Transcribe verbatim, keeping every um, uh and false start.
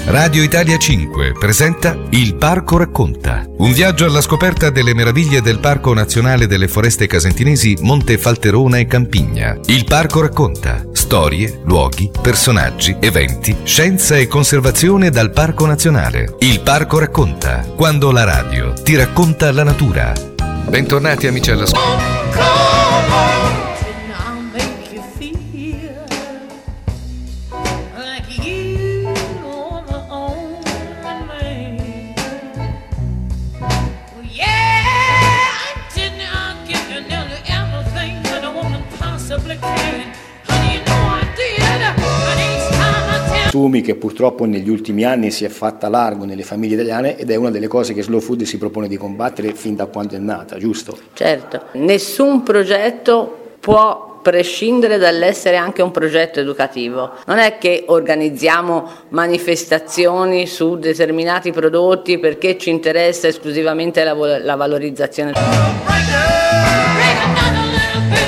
Radio Italia cinque presenta Il Parco Racconta. Un viaggio alla scoperta delle meraviglie del Parco Nazionale delle Foreste Casentinesi Monte Falterona e Campigna. Il Parco Racconta. Storie, luoghi, personaggi, eventi, scienza e conservazione dal Parco Nazionale. Il Parco Racconta. Quando la radio ti racconta la natura. Bentornati amici all'ascolto. Consumi che purtroppo negli ultimi anni si è fatta largo nelle famiglie italiane ed è una delle cose che Slow Food si propone di combattere fin da quando è nata, giusto? Certo, nessun progetto può prescindere dall'essere anche un progetto educativo. Non è che organizziamo manifestazioni su determinati prodotti perché ci interessa esclusivamente la, la valorizzazione.